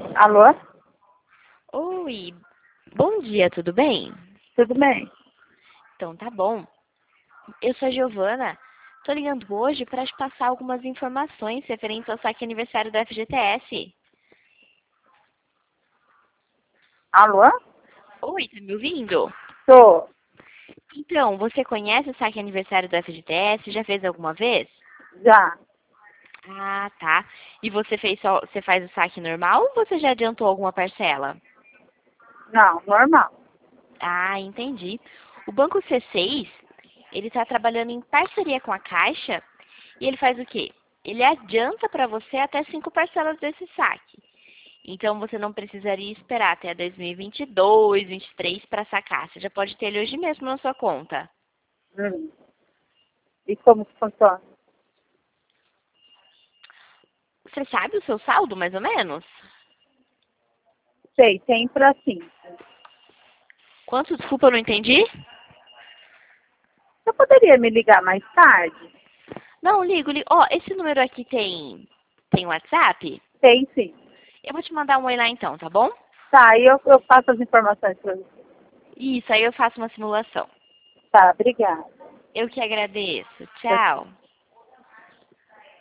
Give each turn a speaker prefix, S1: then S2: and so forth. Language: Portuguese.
S1: Alô?
S2: Oi, bom dia, tudo bem?
S1: Tudo bem?
S2: Então tá bom. Eu sou a Giovana. Tô ligando hoje para te passar algumas informações referentes ao saque aniversário do FGTS.
S1: Alô?
S2: Oi, tá me ouvindo?
S1: Tô.
S2: Então, você conhece o saque aniversário do FGTS? Já fez alguma vez?
S1: Já.
S2: Ah, tá. E você faz o saque normal ou você já adiantou alguma parcela?
S1: Não, normal.
S2: Ah, entendi. O Banco C6, ele está trabalhando em parceria com a Caixa e ele faz o quê? Ele adianta para você até 5 parcelas desse saque. Então você não precisaria esperar até 2022, 2023 para sacar. Você já pode ter ele hoje mesmo na sua conta.
S1: Hum. E como que funciona?
S2: Você sabe o seu saldo, mais ou menos?
S1: Sei, tem pra sim.
S2: Quanto? Desculpa, eu não entendi.
S1: Você poderia me ligar mais tarde?
S2: Não, ligo, ligo. Ó, esse número aqui tem WhatsApp?
S1: Tem sim.
S2: Eu vou te mandar um oi lá então, tá bom?
S1: Tá, aí eu passo as informações pra você.
S2: Isso, aí eu faço uma simulação.
S1: Tá, obrigada.
S2: Eu que agradeço.
S1: Tchau, tchau.
S2: Tchau.